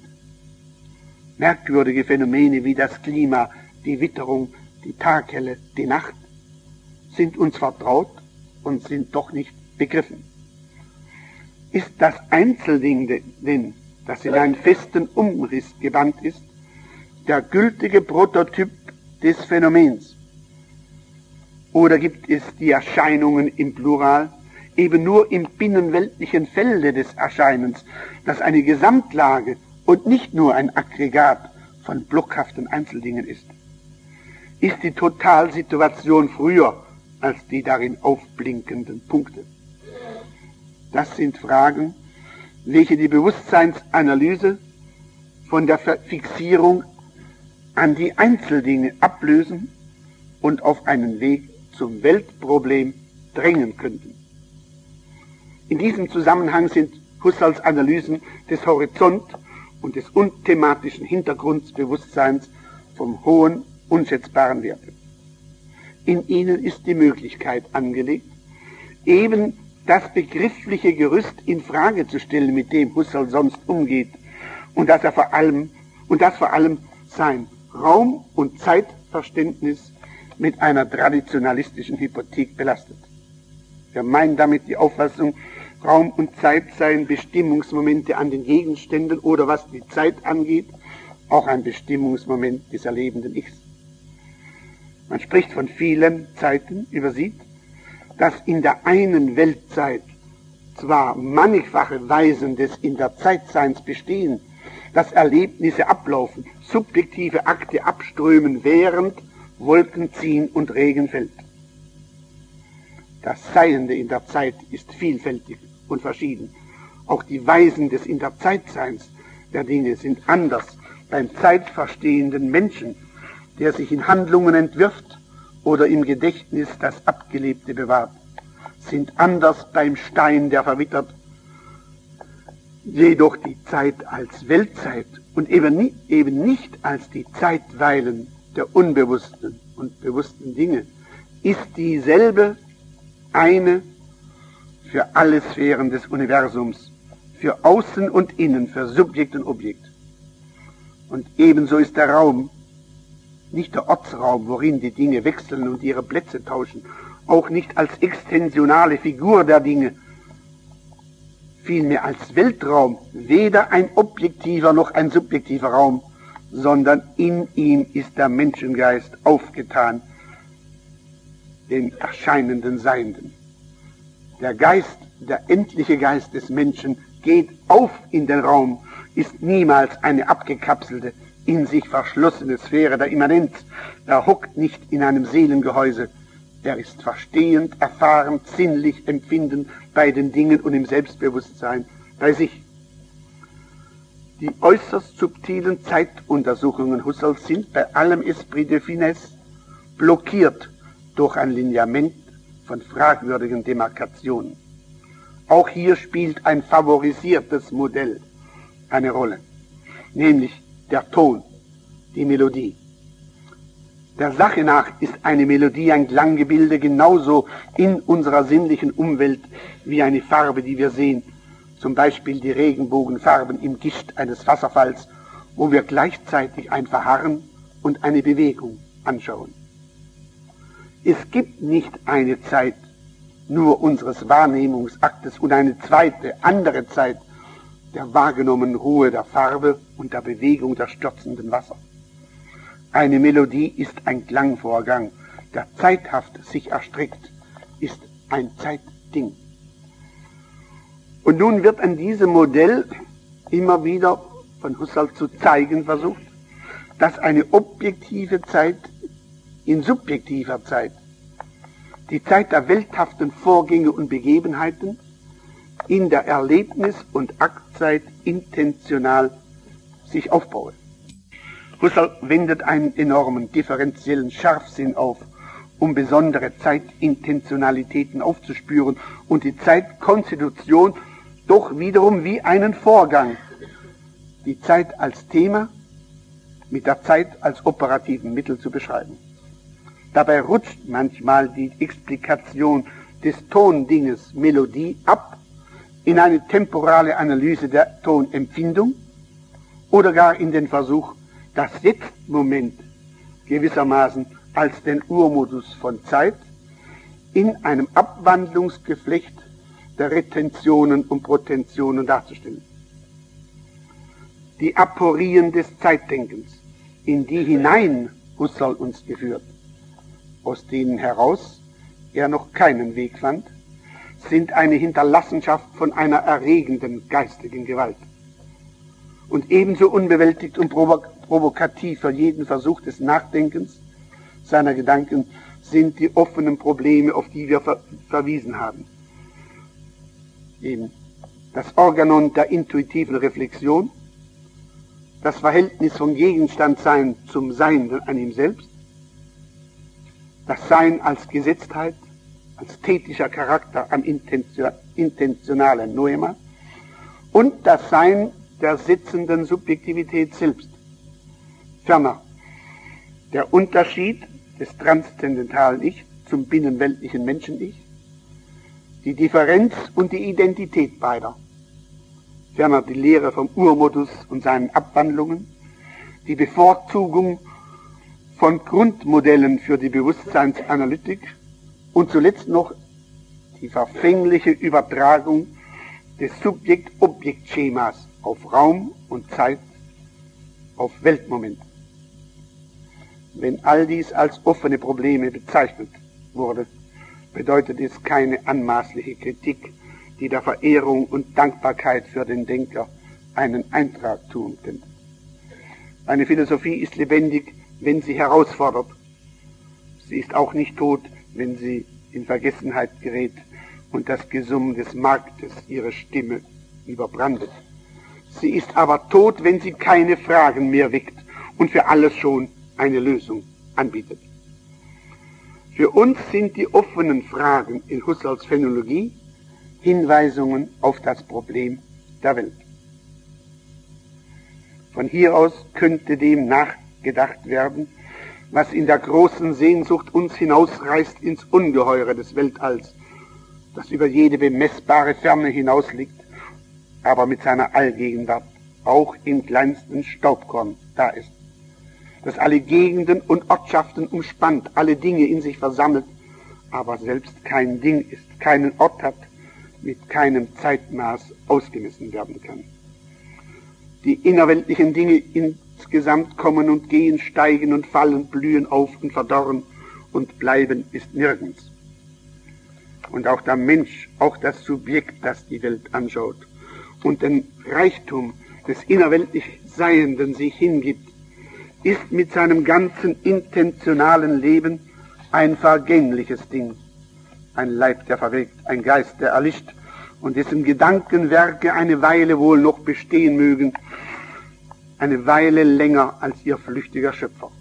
Speaker 2: Merkwürdige Phänomene wie das Klima, die Witterung, die Taghelle, die Nacht sind uns vertraut und sind doch nicht begriffen. Ist das Einzelding denn, das in einen festen Umriss gebannt ist, der gültige Prototyp des Phänomens? Oder gibt es die Erscheinungen im Plural eben nur im binnenweltlichen Felde des Erscheinens, das eine Gesamtlage und nicht nur ein Aggregat von blockhaften Einzeldingen ist? Ist die Totalsituation früher als die darin aufblinkenden Punkte? Das sind Fragen, welche die Bewusstseinsanalyse von der Fixierung an die Einzeldinge ablösen und auf einen Weg zum Weltproblem drängen könnten. In diesem Zusammenhang sind Husserls Analysen des Horizont und des unthematischen Hintergrundbewusstseins vom hohen, unschätzbaren Wert. In ihnen ist die Möglichkeit angelegt, eben das begriffliche Gerüst in Frage zu stellen, mit dem Husserl sonst umgeht, und dass er vor allem, und das vor allem sein Raum- und Zeitverständnis mit einer traditionalistischen Hypothek belastet. Wir meinen damit die Auffassung, Raum und Zeit seien Bestimmungsmomente an den Gegenständen oder, was die Zeit angeht, auch ein Bestimmungsmoment des erlebenden Ichs. Man spricht von vielen Zeiten, übersieht, dass in der einen Weltzeit zwar mannigfache Weisen des in der Zeitseins bestehen, dass Erlebnisse ablaufen, subjektive Akte abströmen, während Wolken ziehen und Regen fällt. Das Seiende in der Zeit ist vielfältig und verschieden. Auch die Weisen des in der Zeitseins der Dinge sind anders beim zeitverstehenden Menschen, der sich in Handlungen entwirft oder im Gedächtnis das Abgelebte bewahrt, sind anders beim Stein, der verwittert. Jedoch die Zeit als Weltzeit und eben nicht, eben nicht als die Zeitweilen der unbewussten und bewussten Dinge ist dieselbe eine für alle Sphären des Universums, für Außen und Innen, für Subjekt und Objekt. Und ebenso ist der Raum nicht der Ortsraum, worin die Dinge wechseln und ihre Plätze tauschen, auch nicht als extensionale Figur der Dinge, vielmehr als Weltraum, weder ein objektiver noch ein subjektiver Raum, sondern in ihm ist der Menschengeist aufgetan, dem erscheinenden Seienden. Der Geist, der endliche Geist des Menschen geht auf in den Raum, ist niemals eine abgekapselte, in sich verschlossene Sphäre der Immanenz. Er hockt nicht in einem Seelengehäuse. Er ist verstehend, erfahrend, sinnlich, empfindend bei den Dingen und im Selbstbewusstsein bei sich. Die äußerst subtilen Zeituntersuchungen Husserls sind bei allem Esprit de Finesse blockiert durch ein Lineament von fragwürdigen Demarkationen. Auch hier spielt ein favorisiertes Modell eine Rolle, nämlich der Ton, die Melodie. Der Sache nach ist eine Melodie ein Klanggebilde genauso in unserer sinnlichen Umwelt wie eine Farbe, die wir sehen, zum Beispiel die Regenbogenfarben im Gischt eines Wasserfalls, wo wir gleichzeitig ein Verharren und eine Bewegung anschauen. Es gibt nicht eine Zeit, nur unseres Wahrnehmungsaktes und eine zweite, andere Zeit der wahrgenommenen Ruhe der Farbe und der Bewegung der stürzenden Wasser. Eine Melodie ist ein Klangvorgang, der zeithaft sich erstreckt, ist ein Zeitding. Und nun wird an diesem Modell immer wieder von Husserl zu zeigen versucht, dass eine objektive Zeit in subjektiver Zeit, die Zeit der welthaften Vorgänge und Begebenheiten, in der Erlebnis- und Aktzeit intentional sich aufbaue. Husserl wendet einen enormen differenziellen Scharfsinn auf, um besondere Zeitintentionalitäten aufzuspüren und die Zeitkonstitution doch wiederum wie einen Vorgang, die Zeit als Thema mit der Zeit als operativen Mittel zu beschreiben. Dabei rutscht manchmal die Explikation des Tondinges Melodie ab in eine temporale Analyse der Tonempfindung oder gar in den Versuch, das Jetzt-Moment gewissermaßen als den Urmodus von Zeit in einem Abwandlungsgeflecht der Retentionen und Protentionen darzustellen. Die Aporien des Zeitdenkens, in die hinein Husserl uns geführt, aus denen heraus er noch keinen Weg fand, sind eine Hinterlassenschaft von einer erregenden geistigen Gewalt. Und ebenso unbewältigt und provokativ für jeden Versuch des Nachdenkens seiner Gedanken sind die offenen Probleme, auf die wir ver verwiesen haben. Eben das Organon der intuitiven Reflexion, das Verhältnis von Gegenstandsein zum Sein an ihm selbst, das Sein als Gesetztheit, als tätischer Charakter am intentionalen Noema und das Sein der sitzenden Subjektivität selbst. Ferner der Unterschied des transzendentalen Ich zum binnenweltlichen Menschen-Ich, die Differenz und die Identität beider, ferner die Lehre vom Urmodus und seinen Abwandlungen, die Bevorzugung von Grundmodellen für die Bewusstseinsanalytik und zuletzt noch die verfängliche Übertragung des Subjekt-Objekt-Schemas auf Raum und Zeit, auf Weltmoment. Wenn all dies als offene Probleme bezeichnet wurde, bedeutet es keine anmaßliche Kritik, die der Verehrung und Dankbarkeit für den Denker einen Eintrag tun könnte. Eine Philosophie ist lebendig, wenn sie herausfordert. Sie ist auch nicht tot, wenn sie in Vergessenheit gerät und das Gesumm des Marktes ihre Stimme überbrandet. Sie ist aber tot, wenn sie keine Fragen mehr weckt und für alles schon eine Lösung anbietet. Für uns sind die offenen Fragen in Husserls Phänomenologie Hinweisungen auf das Problem der Welt. Von hier aus könnte dem nachgedacht werden, was in der großen Sehnsucht uns hinausreißt ins Ungeheure des Weltalls, das über jede bemessbare Ferne hinausliegt, aber mit seiner Allgegenwart auch im kleinsten Staubkorn da ist, das alle Gegenden und Ortschaften umspannt, alle Dinge in sich versammelt, aber selbst kein Ding ist, keinen Ort hat, mit keinem Zeitmaß ausgemessen werden kann. Die innerweltlichen Dinge insgesamt kommen und gehen, steigen und fallen, blühen auf und verdorren und bleiben ist nirgends. Und auch der Mensch, auch das Subjekt, das die Welt anschaut und den Reichtum des innerweltlich Seienden sich hingibt, ist mit seinem ganzen intentionalen Leben ein vergängliches Ding, ein Leib, der verwelkt, ein Geist, der erlischt und dessen Gedankenwerke eine Weile wohl noch bestehen mögen, eine Weile länger als ihr flüchtiger Schöpfer.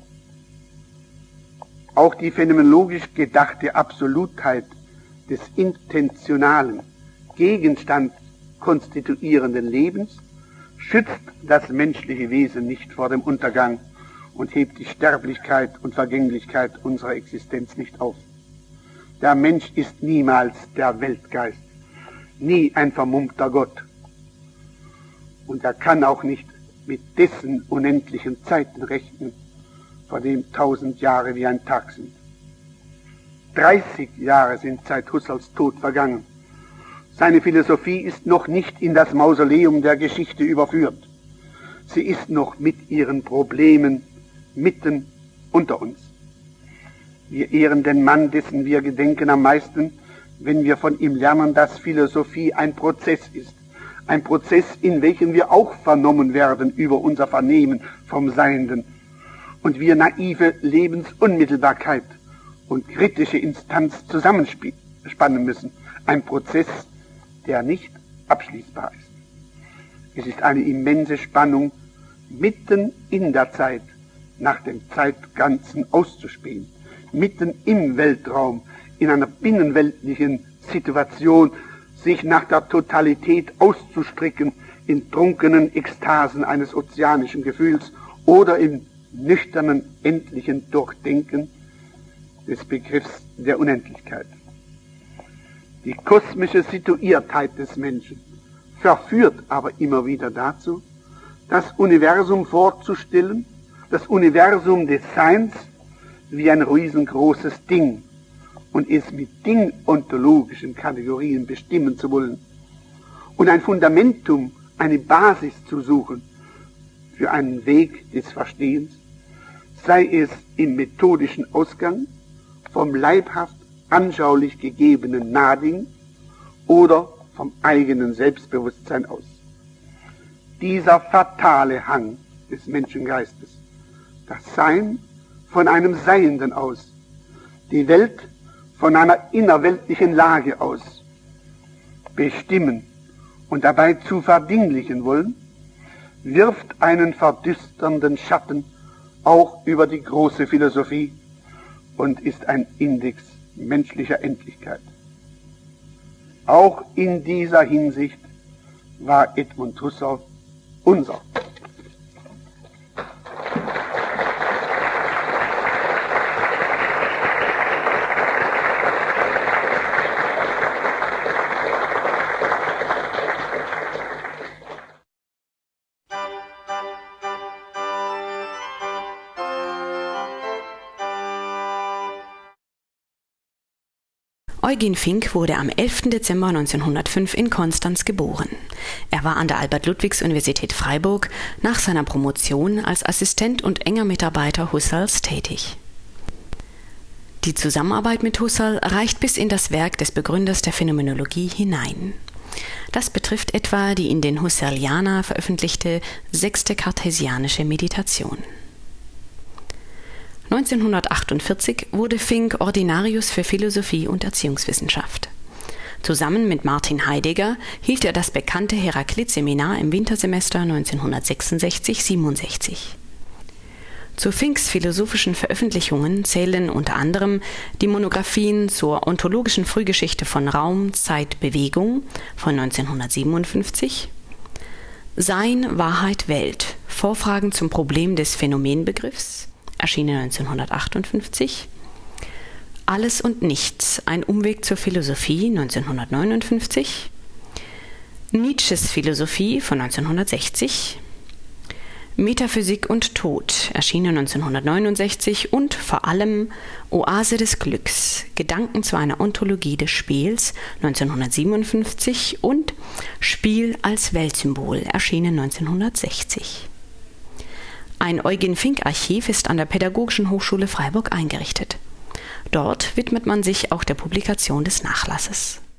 Speaker 2: Auch die phänomenologisch gedachte Absolutheit des intentionalen, Gegenstand konstituierenden Lebens schützt das menschliche Wesen nicht vor dem Untergang und hebt die Sterblichkeit und Vergänglichkeit unserer Existenz nicht auf. Der Mensch ist niemals der Weltgeist, nie ein vermummter Gott. Und er kann auch nicht mit dessen unendlichen Zeiten rechnen, vor dem tausend Jahre wie ein Tag sind. dreißig Jahre sind seit Husserls Tod vergangen. Seine Philosophie ist noch nicht in das Mausoleum der Geschichte überführt. Sie ist noch mit ihren Problemen mitten unter uns. Wir ehren den Mann, dessen wir gedenken, am meisten, wenn wir von ihm lernen, dass Philosophie ein Prozess ist. Ein Prozess, in welchem wir auch vernommen werden über unser Vernehmen vom Seienden und wir naive Lebensunmittelbarkeit und kritische Instanz zusammenspannen müssen. Ein Prozess, der nicht abschließbar ist. Es ist eine immense Spannung, mitten in der Zeit nach dem Zeitganzen auszuspähen, mitten im Weltraum, in einer binnenweltlichen Situation, sich nach der Totalität auszustrecken in trunkenen Ekstasen eines ozeanischen Gefühls oder im nüchternen, endlichen Durchdenken des Begriffs der Unendlichkeit. Die kosmische Situiertheit des Menschen verführt aber immer wieder dazu, das Universum vorzustellen, das Universum des Seins wie ein riesengroßes Ding und es mit dingontologischen Kategorien bestimmen zu wollen und ein Fundamentum, eine Basis zu suchen für einen Weg des Verstehens, sei es im methodischen Ausgang vom leibhaft anschaulich gegebenen Naheding oder vom eigenen Selbstbewusstsein aus. Dieser fatale Hang des Menschengeistes, das Sein von einem Seienden aus, die Welt von einer innerweltlichen Lage aus bestimmen und dabei zu verdinglichen wollen, wirft einen verdüsternden Schatten auch über die große Philosophie und ist ein Index menschlicher Endlichkeit. Auch in dieser Hinsicht war Edmund Husserl unser.
Speaker 1: Eugen Fink wurde am elften Dezember neunzehnhundertfünf in Konstanz geboren. Er war an der Albert-Ludwigs-Universität Freiburg nach seiner Promotion als Assistent und enger Mitarbeiter Husserls tätig. Die Zusammenarbeit mit Husserl reicht bis in das Werk des Begründers der Phänomenologie hinein. Das betrifft etwa die in den Husserliana veröffentlichte sechste kartesianische Meditation. neunzehnhundertachtundvierzig wurde Fink Ordinarius für Philosophie und Erziehungswissenschaft. Zusammen mit Martin Heidegger hielt er das bekannte Heraklit-Seminar im Wintersemester neunzehnhundertsechsundsechzig siebenundsechzig. Zu Finks philosophischen Veröffentlichungen zählen unter anderem die Monographien zur ontologischen Frühgeschichte von Raum, Zeit, Bewegung von neunzehnhundertsiebenundfünfzig, Sein, Wahrheit, Welt, Vorfragen zum Problem des Phänomenbegriffs, erschienen neunzehnhundertachtundfünfzig, Alles und Nichts, ein Umweg zur Philosophie neunzehnhundertneunundfünfzig, Nietzsches Philosophie von neunzehnhundertsechzig, Metaphysik und Tod, erschienen neunzehnhundertneunundsechzig und vor allem Oase des Glücks, Gedanken zu einer Ontologie des Spiels neunzehnhundertsiebenundfünfzig und Spiel als Weltsymbol, erschienen neunzehnhundertsechzig. Ein Eugen-Fink-Archiv ist an der Pädagogischen Hochschule Freiburg eingerichtet. Dort widmet man sich auch der Publikation des Nachlasses.